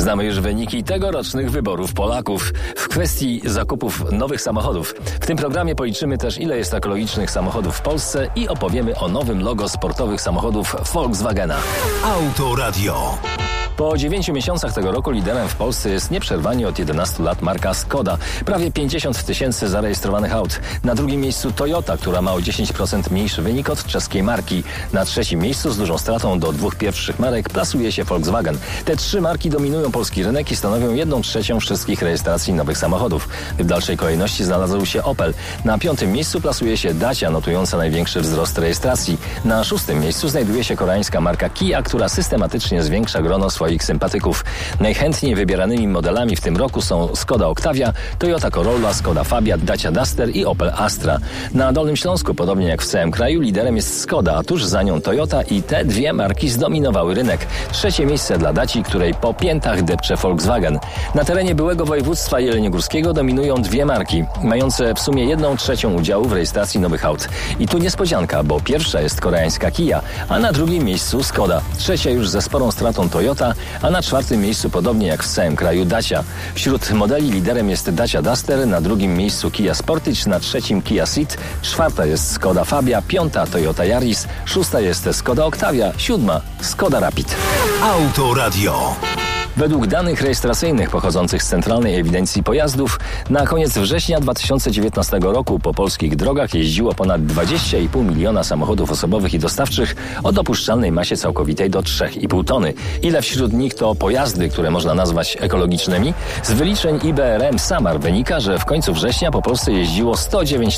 Znamy już wyniki tegorocznych wyborów Polaków w kwestii zakupów nowych samochodów. W tym programie policzymy też, ile jest ekologicznych samochodów w Polsce i opowiemy o nowym logo sportowych samochodów Volkswagena. Autoradio. Po 9 miesiącach tego roku liderem w Polsce jest nieprzerwanie od 11 lat marka Skoda. Prawie 50 000 zarejestrowanych aut. Na drugim miejscu Toyota, która ma o 10% mniejszy wynik od czeskiej marki. Na trzecim miejscu z dużą stratą do dwóch pierwszych marek plasuje się Volkswagen. Te trzy marki dominują polski rynek i stanowią 1/3 wszystkich rejestracji nowych samochodów. W dalszej kolejności znalazł się Opel. Na piątym miejscu plasuje się Dacia, notująca największy wzrost rejestracji. Na szóstym miejscu znajduje się koreańska marka Kia, która systematycznie zwiększa grono swoich sympatyków. Najchętniej wybieranymi modelami w tym roku są Skoda Octavia, Toyota Corolla, Skoda Fabia, Dacia Duster i Opel Astra. Na Dolnym Śląsku, podobnie jak w całym kraju, liderem jest Skoda, a tuż za nią Toyota i te dwie marki zdominowały rynek. Trzecie miejsce dla Daci, której po piętach depcze Volkswagen. Na terenie byłego województwa jeleniogórskiego dominują dwie marki, mające w sumie 1/3 udziału w rejestracji nowych aut. I tu niespodzianka, bo pierwsza jest koreańska Kia, a na drugim miejscu Skoda. Trzecia już ze sporą stratą Toyota, a na czwartym miejscu, podobnie jak w całym kraju, Dacia. Wśród modeli liderem jest Dacia Duster, na drugim miejscu Kia Sportage, na trzecim Kia Ceed, czwarta jest Skoda Fabia, piąta Toyota Yaris, szósta jest Skoda Octavia, siódma Skoda Rapid. Autoradio. Według danych rejestracyjnych pochodzących z Centralnej Ewidencji Pojazdów na koniec września 2019 roku po polskich drogach jeździło ponad 20,5 miliona samochodów osobowych i dostawczych o dopuszczalnej masie całkowitej do 3,5 tony. Ile wśród nich to pojazdy, które można nazwać ekologicznymi? Z wyliczeń IBRM Samar wynika, że w końcu września po Polsce jeździło 109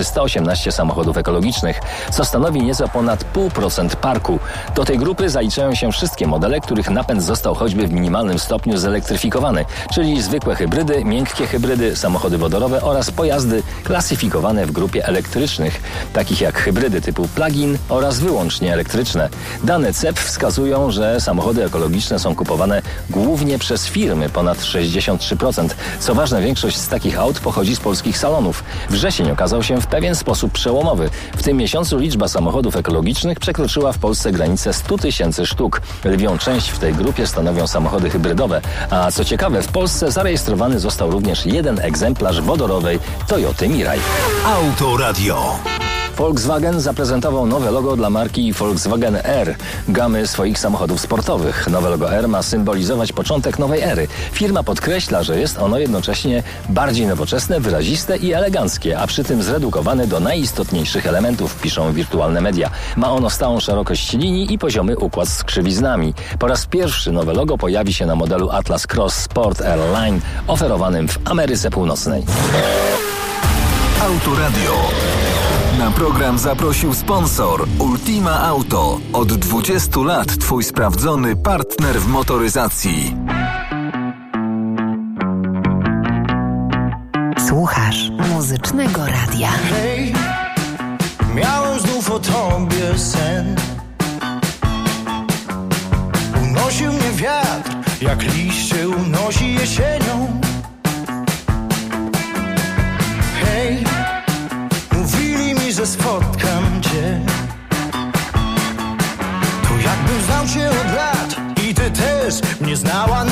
118 samochodów ekologicznych, co stanowi nieco ponad 0,5% parku. Do tej grupy zaliczają się wszystkie modele, których napęd został choćby w minimalnym stopniu zelektryfikowany, czyli zwykłe hybrydy, miękkie hybrydy, samochody wodorowe oraz pojazdy klasyfikowane w grupie elektrycznych, takich jak hybrydy typu plug-in oraz wyłącznie elektryczne. Dane CEP wskazują, że samochody ekologiczne są kupowane głównie przez firmy, ponad 63%. Co ważne, większość z takich aut pochodzi z polskich salonów. Wrzesień okazał się w pewien sposób przełomowy. W tym miesiącu liczba samochodów ekologicznych przekroczyła w Polsce granicę 100 000 sztuk. Lwią część w tej grupie stanowią samochody hybrydowe, a co ciekawe, w Polsce zarejestrowany został również jeden egzemplarz wodorowej Toyoty Mirai. Autoradio. Volkswagen zaprezentował nowe logo dla marki Volkswagen R, gamy swoich samochodów sportowych. Nowe logo R ma symbolizować początek nowej ery. Firma podkreśla, że jest ono jednocześnie bardziej nowoczesne, wyraziste i eleganckie, a przy tym zredukowane do najistotniejszych elementów, piszą wirtualne media. Ma ono stałą szerokość linii i poziomy układ z krzywiznami. Po raz pierwszy nowe logo pojawi się na modelu Atlas Cross Sport Airline oferowanym w Ameryce Północnej. Autoradio. Na program zaprosił sponsor Ultima Auto. Od 20 lat twój sprawdzony partner w motoryzacji. Słuchasz Muzycznego Radia. Hej, miałem znów o tobie sen. Unosił mnie wiatr, jak liście unosi jesienią. Hej, mówili mi, że spotkam cię. To jakbym znał cię od lat i ty też mnie znała